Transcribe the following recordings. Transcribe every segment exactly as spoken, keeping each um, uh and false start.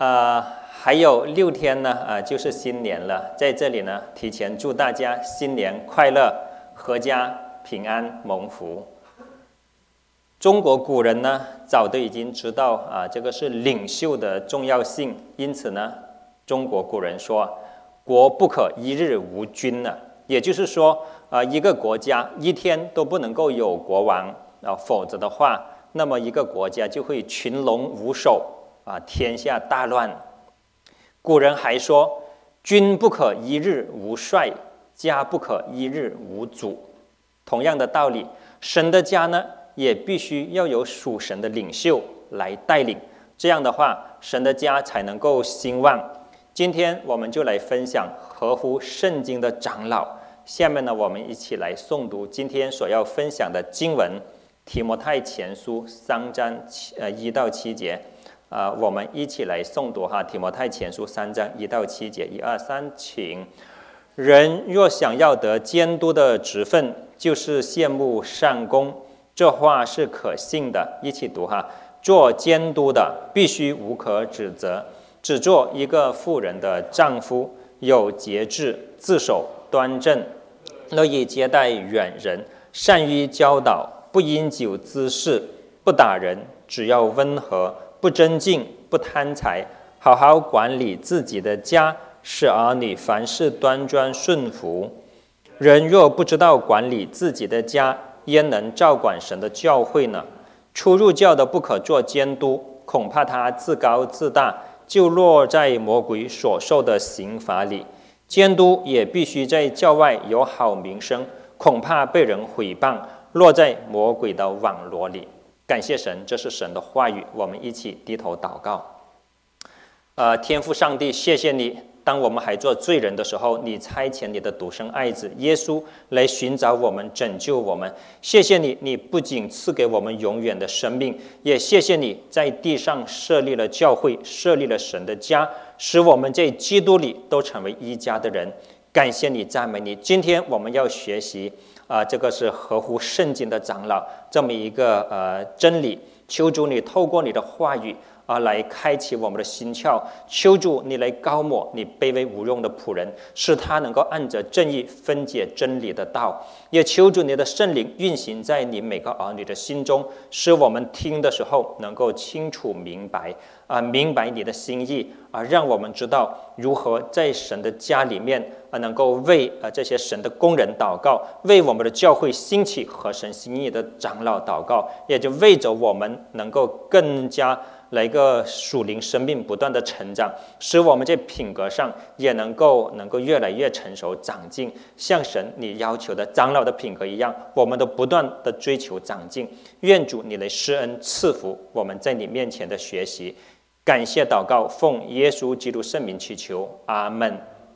呃，还有六天呢，啊、呃，就是新年了。在这里呢，提前祝大家新年快乐，阖家平安蒙福。中国古人呢，早都已经知道啊、呃，这个是领袖的重要性。因此呢，中国古人说，国不可一日无君呢，也就是说，啊、呃，一个国家一天都不能够有国王啊、呃，否则的话，那么一个国家就会群龙无首。啊，天下大乱。古人还说，君不可一日无帅，家不可一日无主。同样的道理，神的家呢，也必须要有属神的领袖来带领，这样的话，神的家才能够兴旺。今天我们就来分享合乎圣经的长老。下面呢，我们一起来诵读今天所要分享的经文，提摩太前书三章呃一到七节。啊、呃，我们一起来诵读哈，提摩太前书三章一到七节，一二三，请。人若想要得监督的职分，就是羡慕善功，这话是可信的。一起读哈，做监督的必须无可指责，只做一个妇人的丈夫，有节制，自守端正，乐意接待远人，善于教导，不因酒滋事，不打人，只要温和。不争竞，不贪财，好好管理自己的家，使儿女凡事端庄顺服。人若不知道管理自己的家，焉能照管神的教会呢？初入教的不可做监督，恐怕他自高自大，就落在魔鬼所受的刑罚里。监督也必须在教外有好名声，恐怕被人毁谤，落在魔鬼的网罗里。感谢神，这是神的话语，我们一起低头祷告。呃，天父上帝，谢谢你，当我们还做罪人的时候，你差遣你的独生爱子耶稣来寻找我们，拯救我们。谢谢你，你不仅赐给我们永远的生命，也谢谢你在地上设立了教会，设立了神的家，使我们在基督里都成为一家的人。感谢你，赞美你。今天我们要学习啊、呃，这个是合乎圣经的长老这么一个呃真理。求主你透过你的话语啊、呃，来开启我们的心窍。求主你来膏抹你卑微无用的仆人，使他能够按着正义分解真理的道。也求主你的圣灵运行在你每个儿女的心中，使我们听的时候能够清楚明白啊、呃，明白你的心意啊、呃，让我们知道如何在神的家里面。啊，能够为呃这些神的工人祷告，为我们的教会兴起合神心意的长老祷告，也就为着我们能够更加来个属灵生命不断的成长，使我们在品格上也能够能够越来越成熟长进，像神你要求的长老的品格一样，我们都不断的追求长进。愿主你来施恩赐福我们在你面前的学习。感谢祷告，奉耶稣基督圣名祈求，阿门。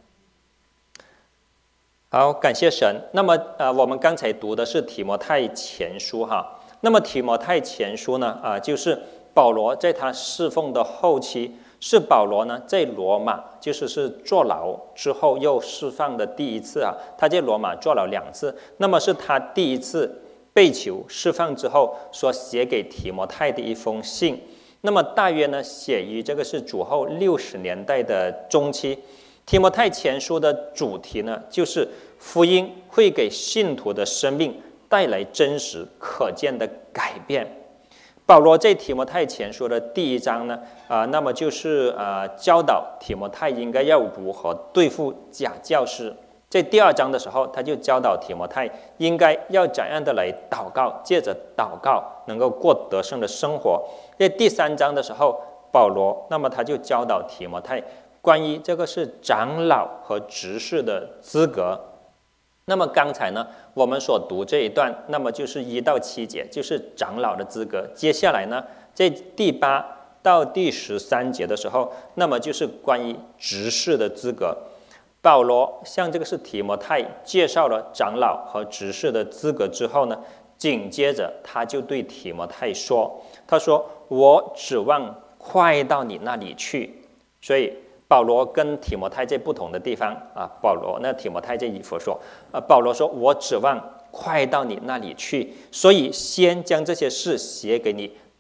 好，感谢神。那么，呃，我们刚才读的是提摩太前书哈。那么提摩太前书呢，啊、呃，就是保罗在他侍奉的后期，是保罗呢在罗马，就是是坐牢之后又释放的第一次啊。他在罗马坐牢两次，那么是他第一次被囚释放之后所写给提摩太的一封信。那么大约呢写于这个是主后六十年代的中期。提摩太前书的主题呢，就是福音会给信徒的生命带来真实可见的改变。保罗在提摩太前书的第一章呢，啊、呃，那么就是呃教导提摩太应该要如何对付假教师。在第二章的时候，他就教导提摩太应该要怎样的来祷告，借着祷告能够过得胜的生活。在第三章的时候，保罗那么他就教导提摩太关于这个是长老和执事的资格。那么刚才呢，我们所读这一段，那么就是一到七节，就是长老的资格。接下来呢，在第八到第十三节的时候，那么就是关于执事的资格。保罗向这个是提摩太介绍了长老和执事的资格之后呢，紧接着他就对提摩太说：“他说我指望快到你那里去。”所以保罗跟提摩太在不同的地方啊，保罗那提摩太在以弗所，啊，保罗说：“我指望快到你那里去，所以先将这些事写给你，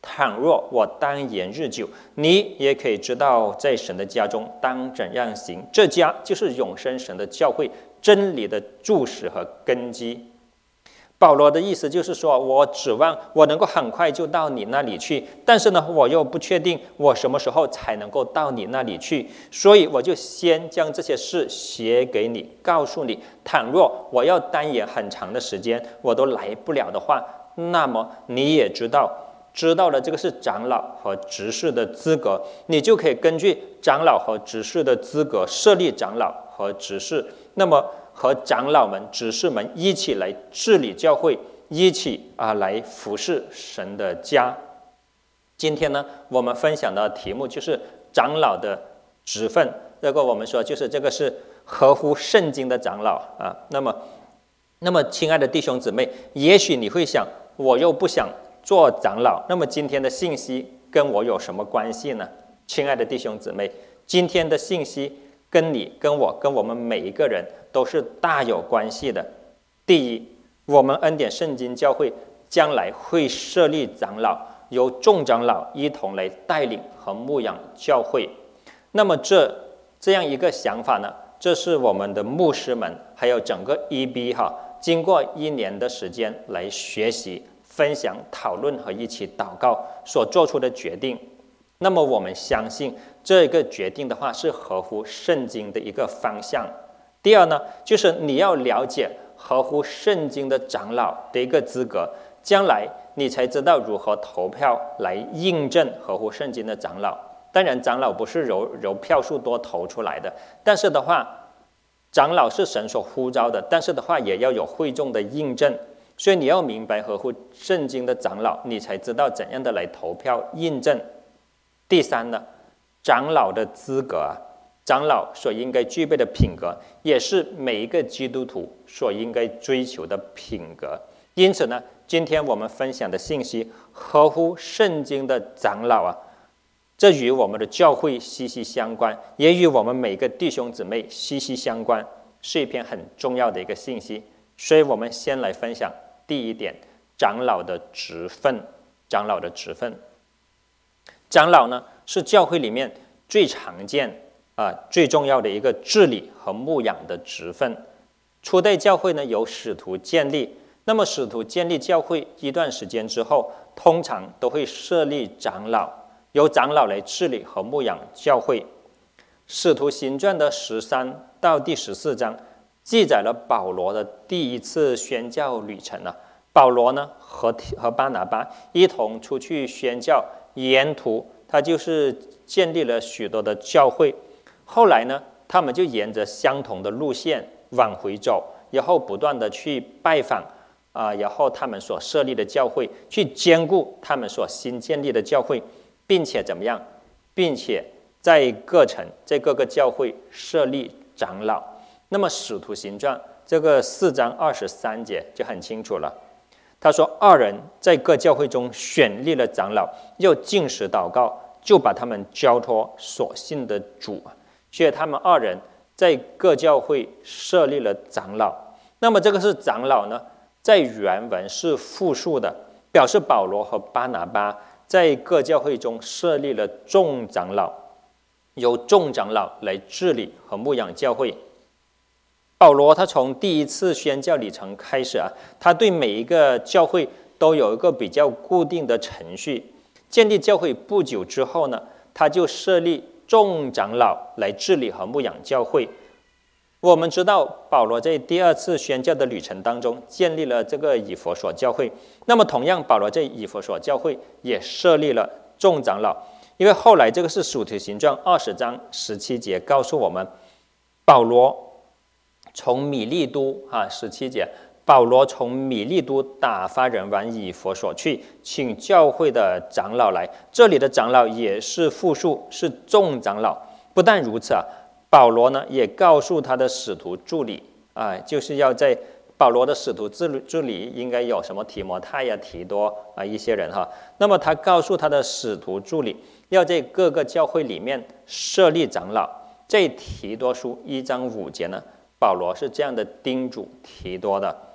倘若我单言日久，你也可以知道在神的家中当怎样行。这家就是永生神的教会，真理的柱石和根基。保罗的意思就是说，我指望我能够很快就到你那里去，但是呢，我又不确定我什么时候才能够到你那里去，所以我就先将这些事写给你，告诉你，倘若我要单言很长的时间，我都来不了的话，那么你也知道，知道了这个是长老和执事的资格，你就可以根据长老和执事的资格设立长老和执事，那么和长老们、执事们一起来治理教会，一起啊来服侍神的家。今天呢，我们分享的题目就是长老的职分。这个我们说就是这个是合乎圣经的长老啊。那么，那么亲爱的弟兄姊妹，也许你会想，我又不想做长老，那么今天的信息跟我有什么关系呢？亲爱的弟兄姊妹，今天的信息跟你、跟我、跟我们每一个人都是大有关系的。第一，我们恩典圣经教会将来会设立长老，由众长老一同来带领和牧养教会。那么这这样一个想法呢，这是我们的牧师们还有整个 E B 哈，经过一年的时间来学习、分享、讨论和一起祷告所做出的决定。那么我们相信这个决定的话是合乎圣经的一个方向。第二呢，就是你要了解合乎圣经的长老的一个资格，将来你才知道如何投票来印证合乎圣经的长老。当然长老不是由由票数多投出来的，但是的话长老是神所呼召的，但是的话也要有会众的印证。所以你要明白合乎圣经的长老，你才知道怎样的来投票印证。第三呢，长老的资格啊，长老所应该具备的品格，也是每一个基督徒所应该追求的品格。因此呢，今天我们分享的信息合乎圣经的长老啊，这与我们的教会息息相关，也与我们每个弟兄姊妹息息相关，是一篇很重要的一个信息。所以我们先来分享第一点，长老的职分。长老的职分，长老呢是教会里面最常见啊、呃、最重要的一个治理和牧养的职分。初代教会呢由使徒建立，那么使徒建立教会一段时间之后，通常都会设立长老，由长老来治理和牧养教会。使徒行传的十三到第十四章记载了保罗的第一次宣教旅程啊。保罗呢和和巴拿巴一同出去宣教，沿途他就是建立了许多的教会。后来呢，他们就沿着相同的路线往回走，然后不断的去拜访啊、呃，然后他们所设立的教会，去兼顾他们所新建立的教会，并且怎么样？并且在各城、在各个教会设立长老。那么《使徒行传》这个四章二十三节就很清楚了。他说：“二人在各教会中选立了长老，又禁食祷告，就把他们交托所信的主。”所以他们二人在各教会设立了长老。那么这个是长老呢，在原文是复数的，表示保罗和巴拿巴在各教会中设立了众长老，由众长老来治理和牧养教会。保罗他从第一次宣教旅程开始啊，他对每一个教会都有一个比较固定的程序。建立教会不久之后呢，他就设立众长老来治理和牧养教会。我们知道保罗在第二次宣教的旅程当中建立了这个以弗所教会，那么同样保罗在以弗所教会也设立了众长老。因为后来这个是使徒行传二十章十七节告诉我们，保罗从米利都啊，十七节，保罗从米利都打发人往以弗所去，请教会的长老来。这里的长老也是复数，是众长老。不但如此啊，保罗呢也告诉他的使徒助理啊，就是要在保罗的使徒助理应该有什么提摩太呀、提多啊一些人哈。那么他告诉他的使徒助理，要在各个教会里面设立长老。在提多书一章五节呢，保罗是这样的叮嘱提多的：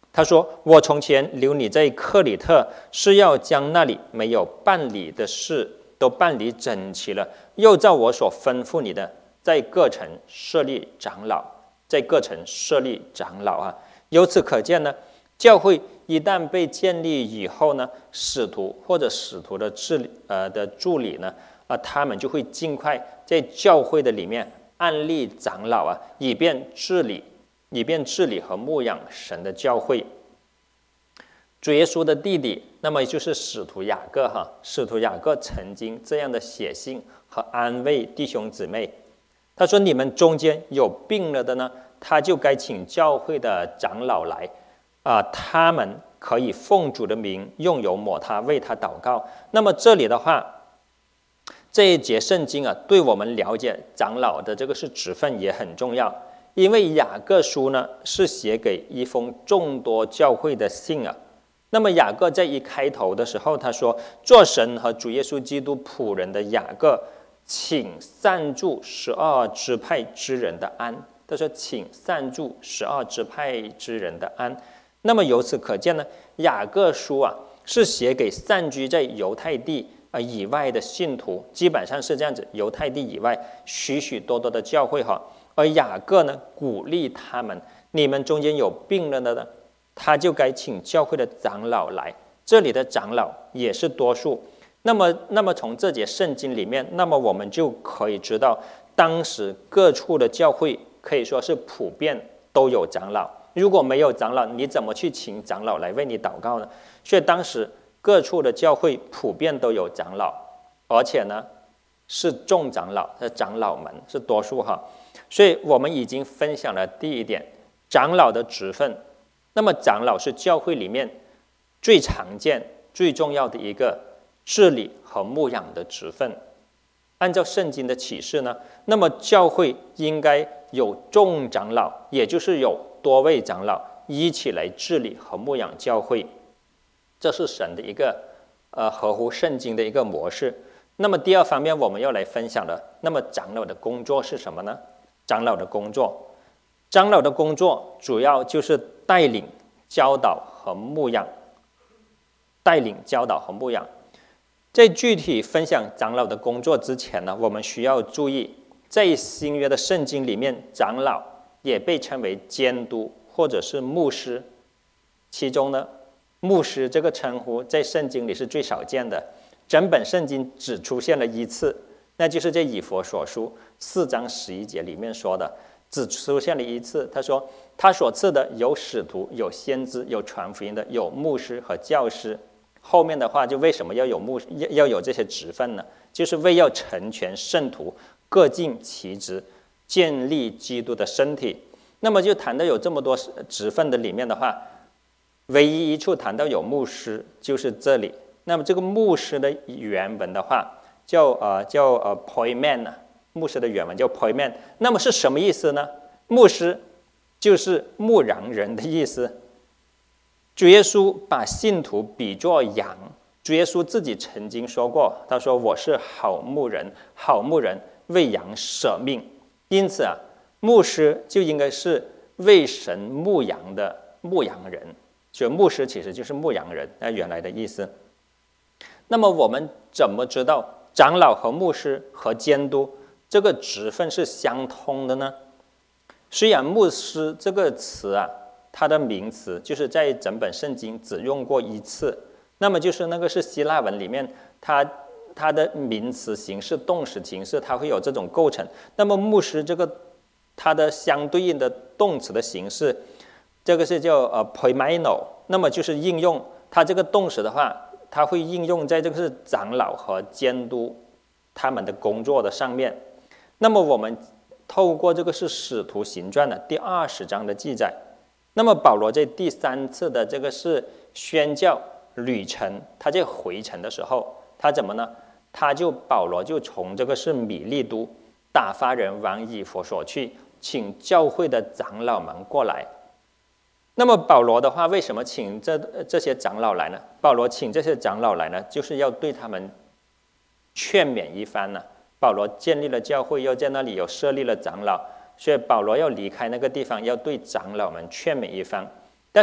他说：“我从前留你在克里特，是要将那里没有办理的事都办理整齐了，又照我所吩咐你的，在各城设立长老，在各城设立长老啊。由此可见呢，教会一旦被建立以后呢，使徒或者使徒的治理呃的助理呢，啊、呃，他们就会尽快在教会的里面按立长老啊，以便治理。”以便治理和牧养神的教会。主耶稣的弟弟，那么就是使徒雅各哈，使徒雅各曾经这样的写信和安慰弟兄姊妹。他说：“你们中间有病了的呢，他就该请教会的长老来，啊、呃，他们可以奉主的名用油抹他，为他祷告。”那么这里的话，这一节圣经啊，对我们了解长老的这个是职分也很重要。因为雅各书呢是写给一封众多教会的信啊，那么雅各在一开头的时候，他说：“做神和主耶稣基督仆人的雅各，请散祝十二支派之人的安。”他说：“请散祝十二支派之人的安。”那么由此可见呢，雅各书啊是写给散居在犹太地啊以外的信徒，基本上是这样子，犹太地以外许许多多的教会哈。而雅各呢，鼓励他们：你们中间有病了的呢，他就该请教会的长老来。这里的长老也是多数。那么，那么从这节圣经里面，那么我们就可以知道，当时各处的教会可以说是普遍都有长老。如果没有长老，你怎么去请长老来为你祷告呢？所以当时各处的教会普遍都有长老，而且呢是众长老，是长老们是多数哈。所以我们已经分享了第一点，长老的职分。那么长老是教会里面最常见、最重要的一个治理和牧养的职分。按照圣经的启示呢，那么教会应该有众长老，也就是有多位长老一起来治理和牧养教会，这是神的一个呃合乎圣经的一个模式。那么第二方面我们要来分享的，那么长老的工作是什么呢？长老的工作，长老的工作主要就是带领、教导和牧养。带领、教导和牧养。在具体分享长老的工作之前呢，我们需要注意，在新约的圣经里面，长老也被称为监督或者是牧师。其中呢，牧师这个称呼在圣经里是最少见的，整本圣经只出现了一次。那就是在以弗所书四章十一节里面说的，只出现了一次。他说，他所赐的有使徒、有先知、有传福音的、有牧师和教师。后面的话就为什么要有牧要要有这些职分呢？就是为要成全圣徒，各尽其职，建立基督的身体。那么就谈到有这么多职分的里面的话，唯一一处谈到有牧师，就是这里。那么这个牧师的原文的话，叫呃叫呃 poimen 啊，牧师的原文叫 poimen。那么是什么意思呢？牧师就是牧羊人的意思。主耶稣把信徒比作羊，主耶稣自己曾经说过，他说：“我是好牧人，好牧人为羊舍命。”因此啊，牧师就应该是为神牧羊的牧羊人。所以牧师其实就是牧羊人，那原来的意思。那么我们怎么知道长老和牧师和监督这个职分是相通的呢？虽然牧师这个词啊，它的名词就是在整本圣经只用过一次，那么就是那个是希腊文里面它它的名词形式、动词形式，它会有这种构成。那么牧师这个它的相对应的动词的形式，这个是叫呃 poimeno， 那么就是应用它这个动词的话，它会应用在这个是长老和监督他们的工作的上面。那么我们透过这个是使徒行传的第二十章的记载，那么保罗在第三次的这个是宣教旅程，他在回程的时候，他怎么呢？他就保罗就从这个是米利都打发人往以弗所去，请教会的长老们过来。那么保罗的话，为什么请这这些长老来呢？保罗请这些长老来呢，就是要对他们劝勉一番呢。保罗建立了教会，又在那里有设立了长老，所以保罗要离开那个地方，要对长老们劝勉一番。但是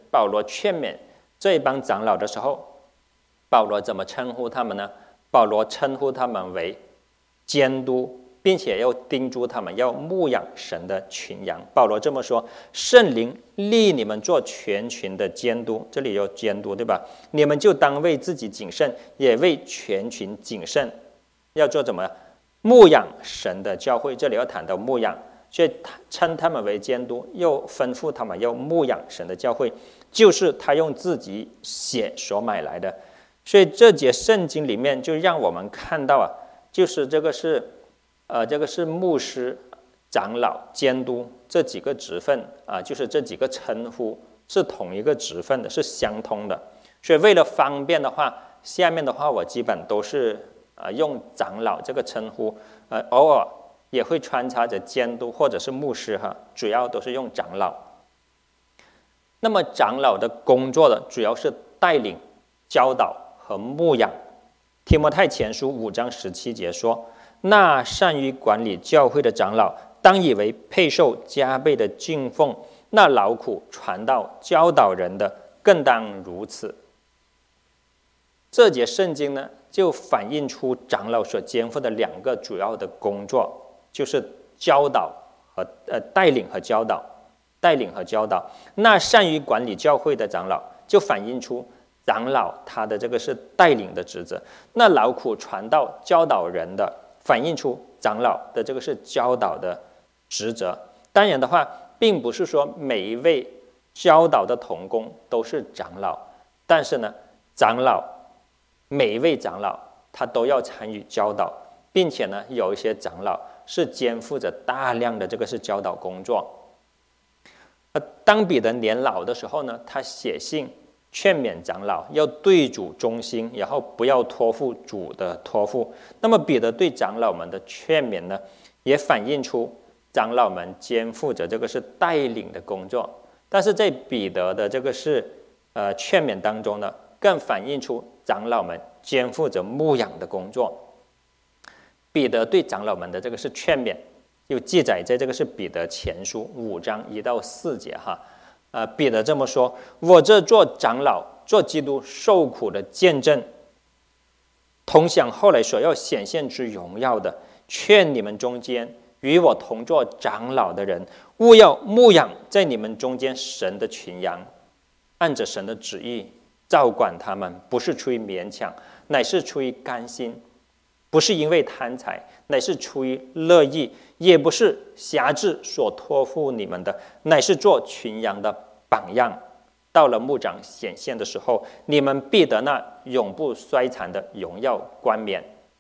保罗劝勉这一帮长老的时候，保罗怎么称呼他们呢？保罗称呼他们为监督，并且要叮嘱他们要牧养神的群羊。保罗这么说：圣灵立你们做全群的监督，这里有监督，对吧？你们就当为自己谨慎，也为全群谨慎。要做怎么牧养神的教会？这里要谈到牧养，所以称他们为监督，又吩咐他们要牧养神的教会，就是他用自己血所买来的。所以这节圣经里面就让我们看到啊，就是这个是呃，这个是牧师、长老、监督这几个职分啊，就是这几个称呼是同一个职分的，是相通的。所以为了方便的话，下面的话我基本都是呃用长老这个称呼，呃，偶尔也会穿插着监督或者是牧师哈，主要都是用长老。那么长老的工作的主要是带领、教导和牧养。提摩太前书五章十七节说：那善于管理教会的长老，当以为配受加倍的敬奉；那劳苦传道、教导人的，更当如此。这节圣经呢，就反映出长老所肩负的两个主要的工作，就是教导和呃带领和教导，带领和教导。那善于管理教会的长老，就反映出长老他的这个是带领的职责。那劳苦传道、教导人的，反映出长老的这个是教导的职责。当然的话，并不是说每一位教导的同工都是长老，但是呢，长老每一位长老他都要参与教导，并且呢，有一些长老是肩负着大量的这个是教导工作。当彼得年老的时候呢，他写信劝勉长老要对主忠心，然后不要托付主的托付。那么彼得对长老们的劝勉呢，也反映出长老们肩负着这个是带领的工作。但是在彼得的这个是呃劝勉当中呢，更反映出长老们肩负着牧养的工作。彼得对长老们的这个是劝勉，又记载在这个是彼得前书五章一到四节哈。呃，彼得这么说：我这做长老、做基督受苦的见证，同享后来所要显现之荣耀的，劝你们中间与我同做长老的人，务要牧养在你们中间神的群羊，按着神的旨意照管他们，不是出于勉强，乃是出于甘心；不是因为贪财，乃是出于乐意；也不是辖制所托付你们的，乃是做群羊的榜样。到了牧长显现的时候，你们必得那永不衰残的荣耀冠冕。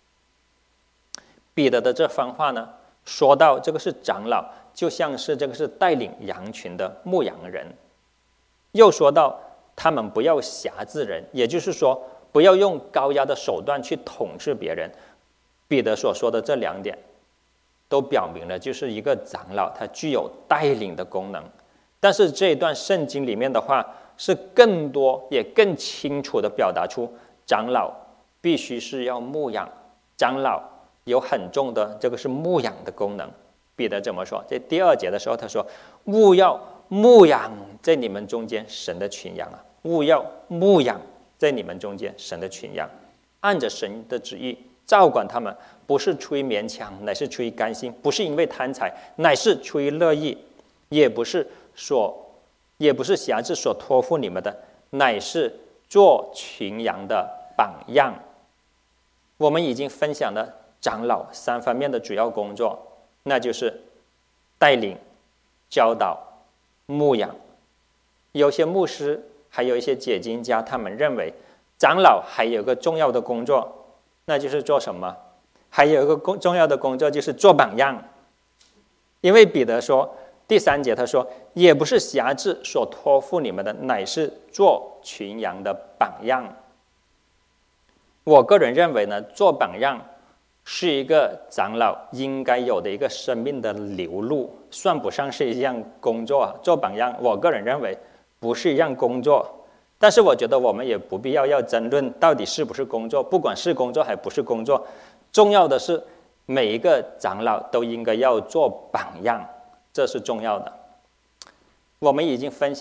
彼得的这番话呢，说到这个是长老，就像是这个是带领羊群的牧羊人；又说到他们不要辖制人，也就是说不要用高压的手段去统治别人。彼得所说的这两点都表明了，就是一个长老他具有带领的功能。但是这一段圣经里面的话，是更多也更清楚地表达出长老必须是要牧养，长老有很重的这个是牧养的功能。彼得怎么说？在第二节的时候他说：务要牧养在你们中间神的群羊啊，务要牧养在你们中间神的群羊，按着神的旨意照管他们，不是出于勉强，乃是出于甘心；不是因为贪财，乃是出于乐意；也不是所也不是辖制所托付你们的，乃是做群羊的榜样。我们已经分享了长老三方面的主要工作，那就是带领、教导、牧养。有些牧师还有一些解经家，他们认为长老还有个重要的工作，那就是做什么？还有一个重要的工作就是做榜样。因为彼得说第三节他说：也不是辖制所托付你们的，乃是做群羊的榜样。我个人认为呢，做榜样是一个长老应该有的一个生命的流露，算不上是一样工作。做榜样我个人认为不是一样工作，但是我觉得我们也不必要要争论到底是不是工作。不管是工作还不是工作，重要的是每一个长老都应该要做榜样，这是重要的。我们已经分享了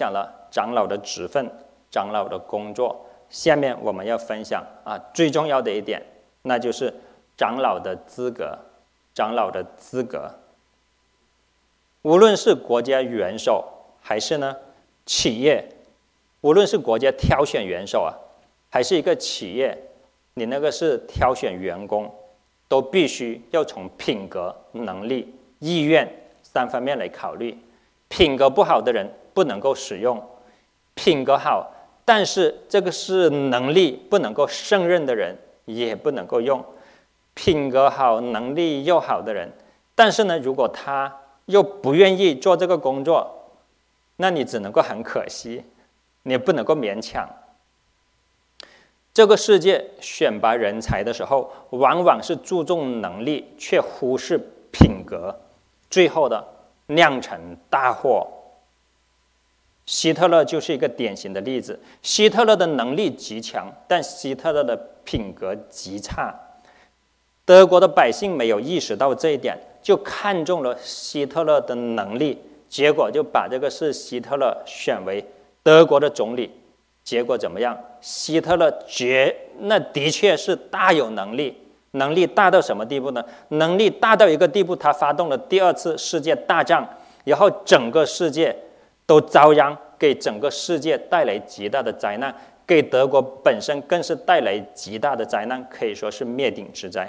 长老的职分、长老的工作。下面我们要分享啊最重要的一点，那就是长老的资格。长老的资格，无论是国家元首还是呢企业，无论是国家挑选元首啊，还是一个企业，你那个是挑选员工，都必须要从品格、能力、意愿三方面来考虑。品格不好的人不能够使用，品格好但是这个是能力不能够胜任的人也不能够用。品格好、能力又好的人，但是呢，如果他又不愿意做这个工作，那你只能够很可惜，你不能够勉强。这个世界选拔人才的时候，往往是注重能力，却忽视品格，最后的酿成大祸。希特勒就是一个典型的例子。希特勒的能力极强，但希特勒的品格极差。德国的百姓没有意识到这一点，就看中了希特勒的能力，结果就把这个是希特勒选为德国的总理。结果怎么样？希特勒绝那的确是大有能力，能力大到什么地步呢？能力大到一个地步，他发动了第二次世界大战，然后整个世界都遭殃，给整个世界带来极大的灾难，给德国本身更是带来极大的灾难，可以说是灭顶之灾。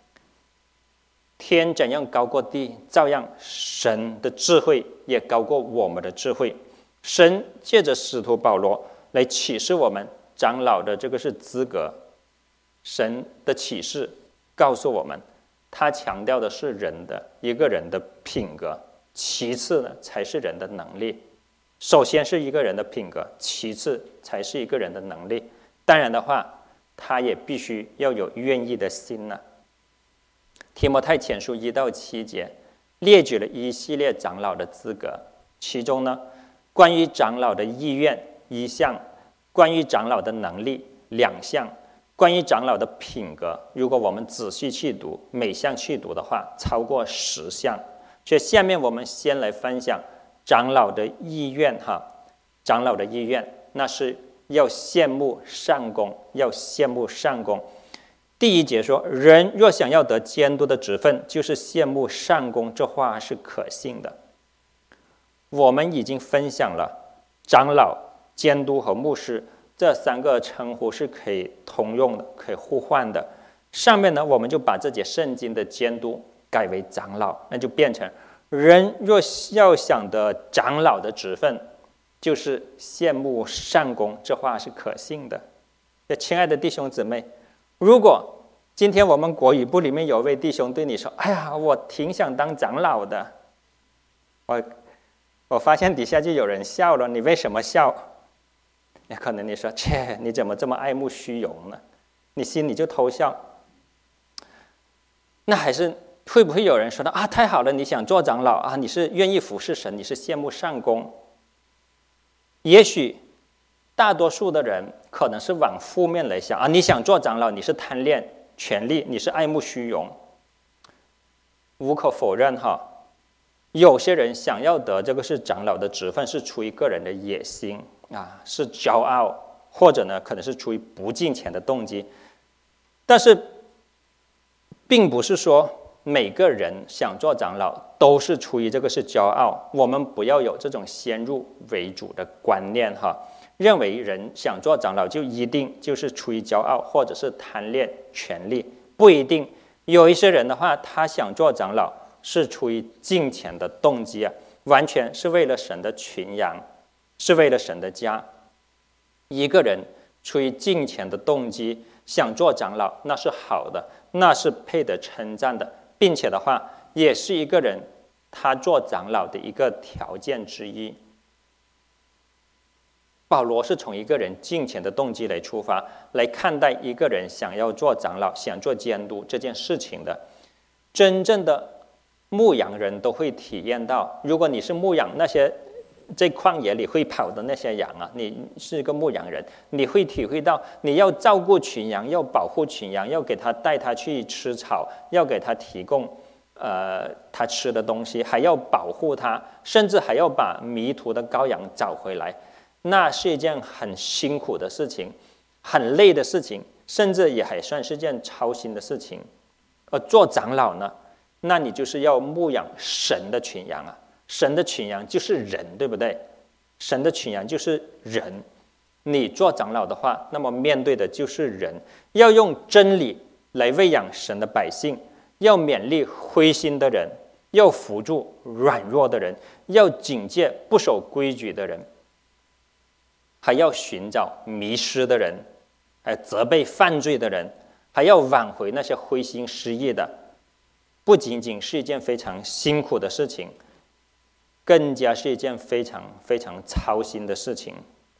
天怎样高过地，照样神的智慧也高过我们的智慧。神借着使徒保罗来启示我们长老的这个是资格。神的启示告诉我们，他强调的是人的一个人的品格，其次呢才是人的能力。首先是一个人的品格，其次才是一个人的能力。当然的话，他也必须要有愿意的心呢、啊。提摩太前书一到七节列举了一系列长老的资格，其中呢，关于长老的意愿一项，关于长老的能力两项，关于长老的品格，如果我们仔细去读，每项去读的话，超过十项。所以下面我们先来分享长老的意愿哈，长老的意愿，那是要羡慕善功，要羡慕善功。第一节说，人若想要得监督的职分，就是羡慕善功，这话是可信的。我们已经分享了长老、监督和牧师这三个称呼是可以通用的，可以互换的。上面呢，我们就把这节圣经的监督改为长老，那就变成人若要想得长老的职分，就是羡慕善功，这话是可信的。亲爱的弟兄姊妹，如果今天我们国语部里面有位弟兄对你说：“哎呀，我挺想当长老的。”我我发现底下就有人笑了，你为什么笑？可能你说：“切，你怎么这么爱慕虚荣呢？”你心里就偷笑。那还是会不会有人说的啊？太好了，你想做长老啊？你是愿意服侍神，你是羡慕善功。也许大多数的人可能是往负面来想啊，你想做长老，你是贪恋权力，你是爱慕虚荣。无可否认哈，有些人想要得这个是长老的职分，是出于个人的野心啊，是骄傲，或者呢，可能是出于不敬虔的动机。但是，并不是说每个人想做长老都是出于这个是骄傲。我们不要有这种先入为主的观念哈。认为人想做长老就一定就是出于骄傲，或者是贪恋权力，不一定。有一些人的话，他想做长老是出于敬虔的动机啊，完全是为了神的群羊，是为了神的家。一个人出于敬虔的动机想做长老，那是好的，那是配得称赞的，并且的话，也是一个人他做长老的一个条件之一。保罗是从一个人敬虔的动机来出发，来看待一个人想要做长老、想做监督这件事情的。真正的牧羊人都会体验到，如果你是牧养那些在旷野里会跑的那些羊啊，你是一个牧羊人，你会体会到你要照顾群羊，要保护群羊，要给他带他去吃草，要给他提供呃他吃的东西，还要保护他，甚至还要把迷途的羔羊找回来。 那是一件很辛苦的事情，很累的事情，甚至也还算是件操心的事情。而做长老呢，那你就是要牧养神的群羊啊，神的群羊就是人，对不对？神的群羊就是人，你做长老的话，那么面对的就是人，要用真理来喂养神的百姓，要勉励灰心的人，要扶助软弱的人，要警戒不守规矩的人，还要寻找迷失的人，还要责备犯罪的人，还要挽回那些灰心失意的，不仅仅是一件非常辛苦的事情，更加是一件非常非常操心的事情。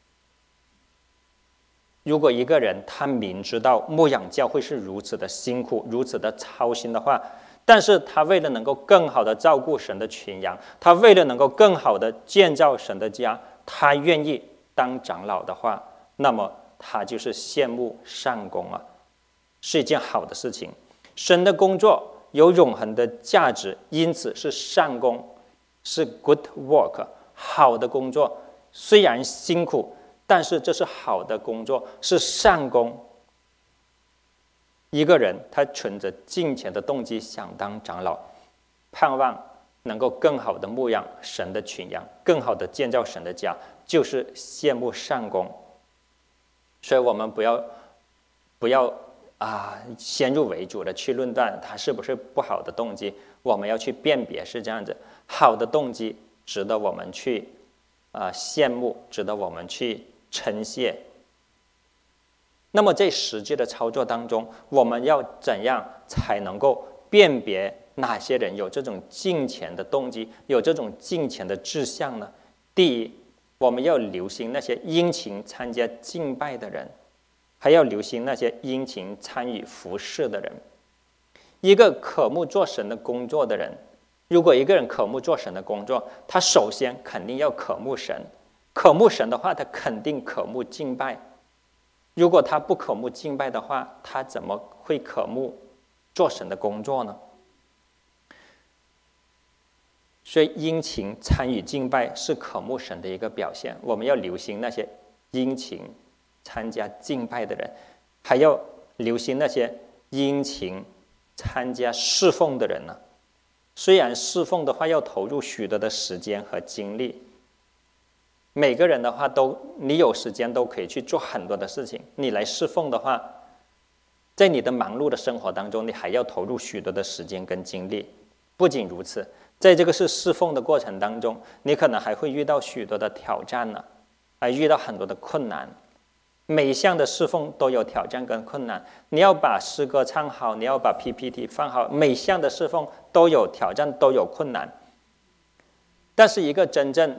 如果一个人他明知道牧养教会是如此的辛苦，如此的操心的话，但是他为了能够更好的照顾神的群羊，他为了能够更好的建造神的家，他愿意当长老的话，那么他就是羡慕善工啊，是一件好的事情。神的工作有永恒的价值，因此是善工，是 good work， 好的工作。虽然辛苦，但是这是好的工作，是善工。一个人他存着金钱的动机想当长老，盼望能够更好的牧养神的群羊，更好的建造神的家，就是羡慕善工。所以我们不要不要啊先入为主的去论断他是不是不好的动机，我们要去辨别是这样子，好的动机值得我们去啊羡慕，值得我们去称谢。那么在实际的操作当中，我们要怎样才能够辨别哪些人有这种敬虔的动机，有这种敬虔的志向呢？第一，我们要留心那些殷勤参加敬拜的人，还要留心那些殷勤参与服事的人。一个渴慕做神的工作的人，如果一个人渴慕做神的工作，他首先肯定要渴慕神，渴慕神的话，他肯定渴慕敬拜。如果他不渴慕敬拜的话，他怎么会渴慕做神的工作呢？所以殷勤参与敬拜是渴慕神的一个表现。我们要留心那些殷勤参加敬拜的人，还要留心那些殷勤参加侍奉的人呢。虽然侍奉的话要投入许多的时间和精力，每个人的话都，你有时间都可以去做很多的事情。你来侍奉的话，在你的忙碌的生活当中，你还要投入许多的时间跟精力。不仅如此，在这个是侍奉的过程当中，你可能还会遇到许多的挑战呢，还遇到很多的困难。每一项的侍奉都有挑战跟困难，你要把诗歌唱好，你要把 P P T 放好，每项的侍奉都有挑战，都有困难。但是一个真正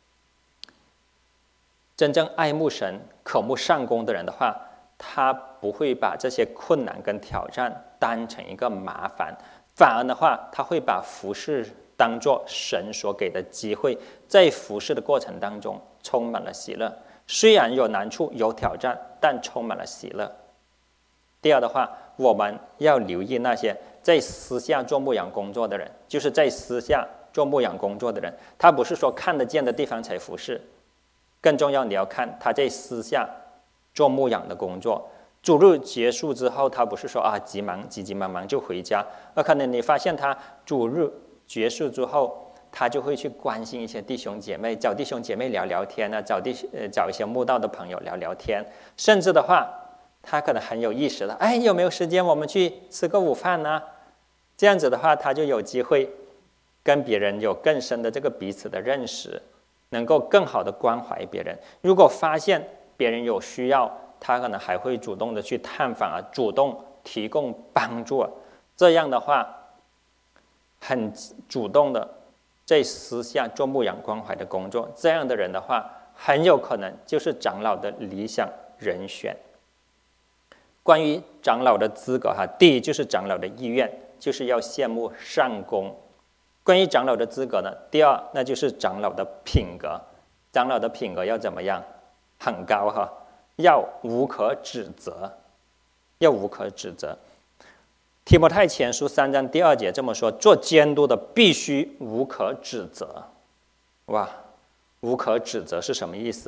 真正爱慕神、渴慕善工的人的话，他不会把这些困难跟挑战当成一个麻烦，反而的话，他会把服事当作神所给的机会，在服事的过程当中充满了喜乐。虽然有难处、有挑战，但充满了喜乐。第二的话，我们要留意那些在私下做牧养工作的人，就是在私下做牧养工作的人，他不是说看得见的地方才服事。更重要，你要看他在私下做牧养的工作。主日结束之后，他不是说啊急忙急急忙忙就回家，而可能你发现他主日结束之后，他就会去关心一些弟兄姐妹，找弟兄姐妹聊聊天啊，找弟呃找一些慕道的朋友聊聊天，甚至的话，他可能很有意识的，哎，有没有时间我们去吃个午饭呢？这样子的话，他就有机会跟别人有更深的这个彼此的认识。能够更好的关怀别人。如果发现别人有需要，他可能还会主动的去探访啊，主动提供帮助。这样的话，很主动的在私下做牧养关怀的工作。这样的人的话，很有可能就是长老的理想人选。关于长老的资格哈，第一就是长老的意愿，就是要羡慕善工。关于长老的资格呢，第二那就是长老的品格。长老的品格要怎么样？很高哈，要无可指责，要无可指责。提摩太前书三章第二节这么说：做监督的必须无可指责。哇，无可指责是什么意思啊？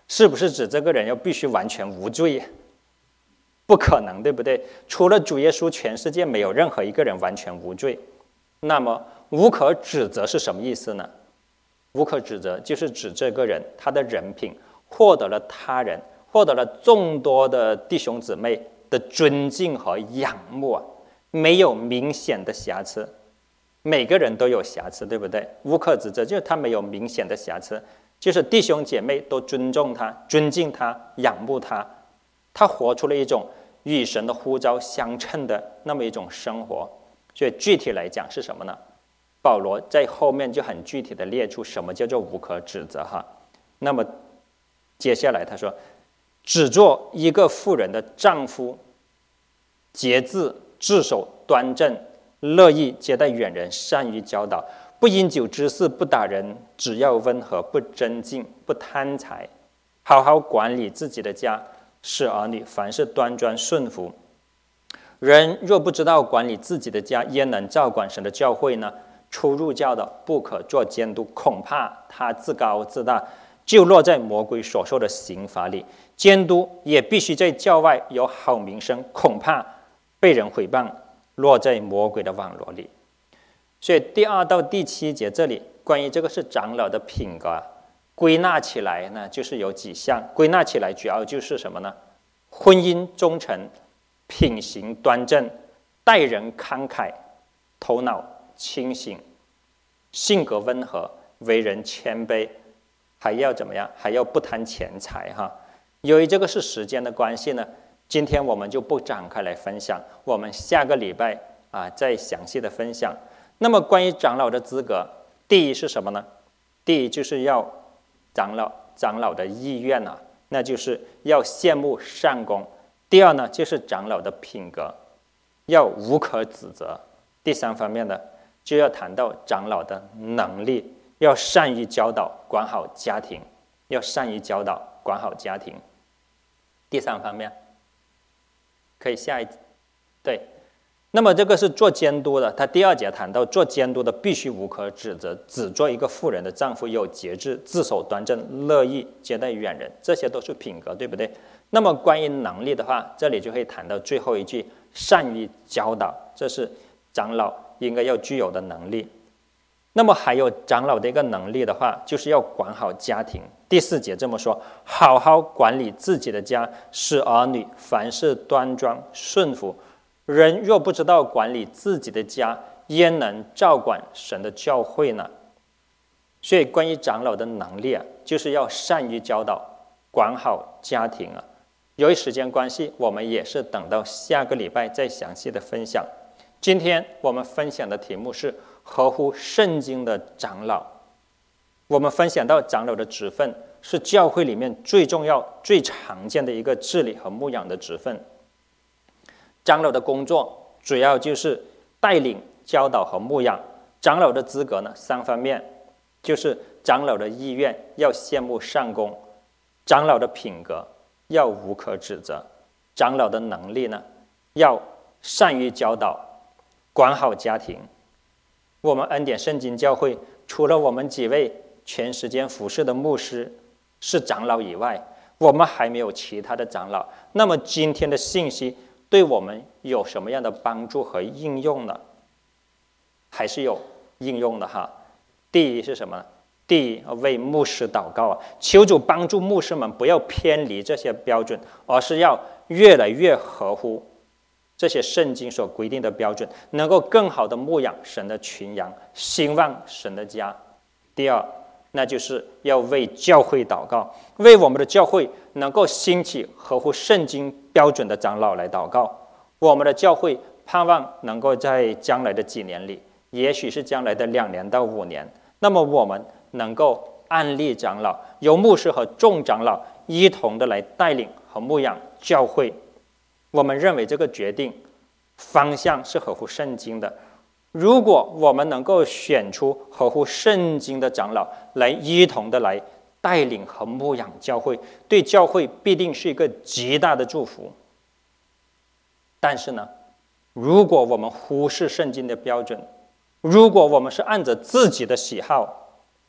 是不是指这个人要必须完全无罪？不可能，对不对？除了主耶稣，全世界没有任何一个人完全无罪。那么无可指责是什么意思呢？无可指责就是指这个人他的人品获得了他人，获得了众多的弟兄姊妹的尊敬和仰慕啊，没有明显的瑕疵。每个人都有瑕疵，对不对？无可指责就是他没有明显的瑕疵，就是弟兄姐妹都尊重他、尊敬他、仰慕他，他活出了一种与神的呼召相称的那么一种生活。所以具体来讲是什么呢？保罗在后面就很具体的列出什么叫做无可指责哈。那么接下来他说，只做一个妇人的丈夫，节制、自守、端正，乐意接待远人，善于教导，不因酒滋事，不打人，只要温和，不争竞，不贪财，好好管理自己的家，使儿女凡事端庄顺服。人若不知道管理自己的家，焉能照管神的教会呢？初入教的不可做监督，恐怕他自高自大，就落在魔鬼所受的刑罚里。监督也必须在教外有好名声，恐怕被人毁谤，落在魔鬼的网罗里。所以第二到第七节这里关于这个是长老的品格，归纳起来呢，就是有几项。归纳起来主要就是什么呢？婚姻忠诚，品行端正，待人慷慨，头脑清醒，性格温和，为人谦卑，还要怎么样？还要不贪钱财哈。由于这个是时间的关系呢，今天我们就不展开来分享，我们下个礼拜啊再详细的分享。那么关于长老的资格，第一是什么呢？第一就是要长老长老的意愿啊，那就是要羡慕善功。第二呢，就是长老的品格要无可指责。第三方面呢，就要谈到长老的能力，要善于教导，管好家庭，要善于教导，管好家庭。第三方面，可以下一对。那么这个是做监督的，他第二节谈到做监督的必须无可指责，只做一个妇人的丈夫，有节制，自守端正，乐意接待远人，这些都是品格，对不对？那么关于能力的话，这里就会谈到最后一句，善于教导，这是长老应该要具有的能力。那么还有长老的一个能力的话，就是要管好家庭。第四节这么说，好好管理自己的家，使儿女凡事端庄顺服。人若不知道管理自己的家，焉能照管神的教会呢？所以关于长老的能力啊，就是要善于教导，管好家庭啊。由于时间关系，我们也是等到下个礼拜再详细的分享。今天我们分享的题目是合乎圣经的长老。我们分享到长老的职分是教会里面最重要、最常见的一个治理和牧养的职分。长老的工作主要就是带领、教导和牧养。长老的资格呢，三方面，就是长老的意愿要羡慕善功，长老的品格要无可指责，长老的能力呢，要善于教导，管好家庭。我们恩典圣经教会除了我们几位全时间服侍的牧师是长老以外，我们还没有其他的长老。那么今天的信息对我们有什么样的帮助和应用呢？还是有应用的哈。第一是什么？第一，为牧师祷告啊，求主帮助牧师们不要偏离这些标准，而是要越来越合乎这些圣经所规定的标准，能够更好的牧养神的群羊，兴旺神的家。第二，那就是要为教会祷告，为我们的教会能够兴起合乎圣经标准的长老来祷告。我们的教会盼望能够在将来的几年里，也许是将来的两年到五年，那么我们能够按立长老，由牧师和众长老一同的来带领和牧养教会。我们认为这个决定方向是合乎圣经的。如果我们能够选出合乎圣经的长老来一同的来带领和牧养教会，对教会必定是一个极大的祝福。但是呢，如果我们忽视圣经的标准，如果我们是按着自己的喜好，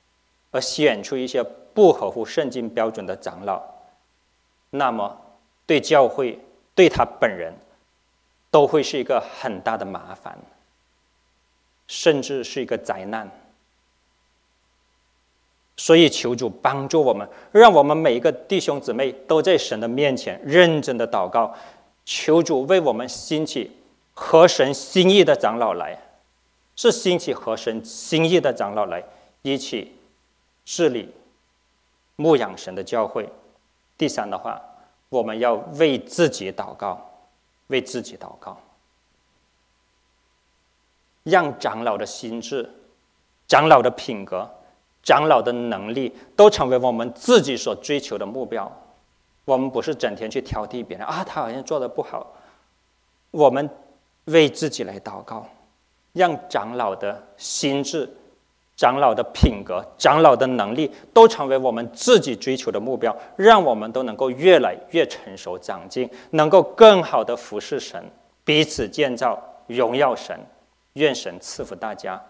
而选出一些不合乎圣经标准的长老，那么对教会、对他本人都会是一个很大的麻烦，甚至是一个灾难。所以求主帮助我们，让我们每一个弟兄姊妹都在神的面前认真的祷告，求主为我们兴起合神心意的长老来，是兴起合神心意的长老来，一起治理牧养神的教会。第三的话，我们要为自己祷告，为自己祷告，让长老的心智、长老的品格、长老的能力都成为我们自己所追求的目标。我们不是整天去挑剔别人啊，他好像做得不好。我们为自己来祷告，让长老的心智、长老的品格、长老的能力都成为我们自己追求的目标，让我们都能够越来越成熟长进，能够更好的服侍神，彼此建造，荣耀神。愿神赐福大家。